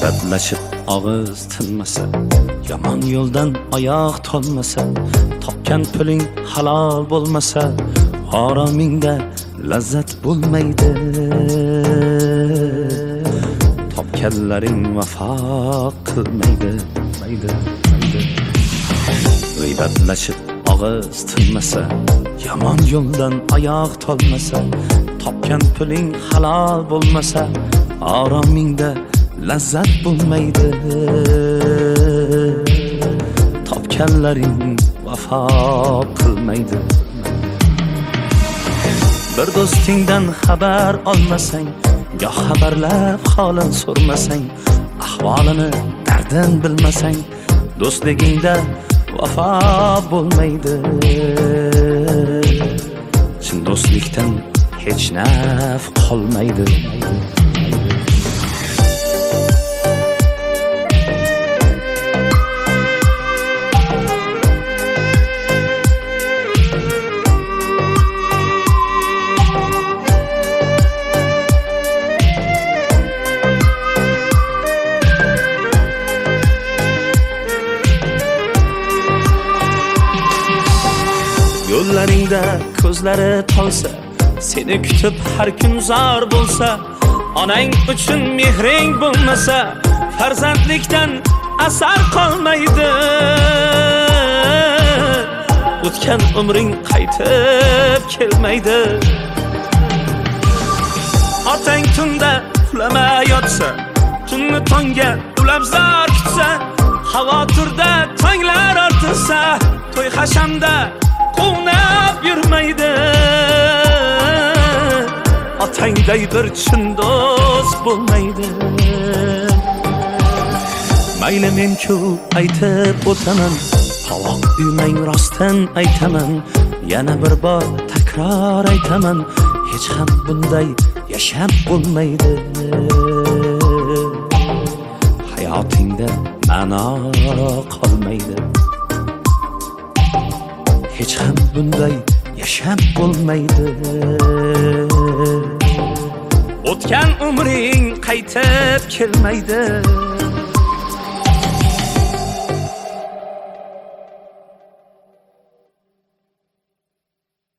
g'iybatlashib og'iz tinmasa, yomon yo'ldan oyoq tolmasa, topgan puling halol bo'lmasa, oromingda lazzat bo'lmaydi. Topganlaring vafo qilmaydi. G'iybatlashib og'iz tinmasa, yomon yo'ldan oyoq tolmasa, topgan puling halol bo'lmasa, oromingda lazzat bo'lmaydi. Topganlaring vafo qilmaydi. Bir do'stingdan xabar olmasang, goh xabarlab holini so'rmasang, ahvolini dardin bilmasang, do'stligingda vafo bo'lmaydi. Chin do'stlikdan hech naf qolmaydi. Yo'llaringda ko'zlari tolsa, seni kutib har kun zor bo'lsa, onang uchun mehring bo'lmasa, farzandlikdan asar qolmaydi. O'tgan umring qaytib kelmaydi. Otang tunda uxlamay yotsa, tunni tongga ulab zor kutsa, xavotirda tonglar ortsa, to'y hashamda quvnab yurmaydi. Otangday bir chin do'st bo'lmaydi. Mayli men-ku aytib o'taman, qovoq uymang rostdan aytaman, yana bir bor takror aytaman, hech ham bunday yashab bo'lmaydi. Hayotingda ma'no qolmaydi. Hech ham bunday yashab bo'lmaydi. O'tgan umring qaytib kelmaydi.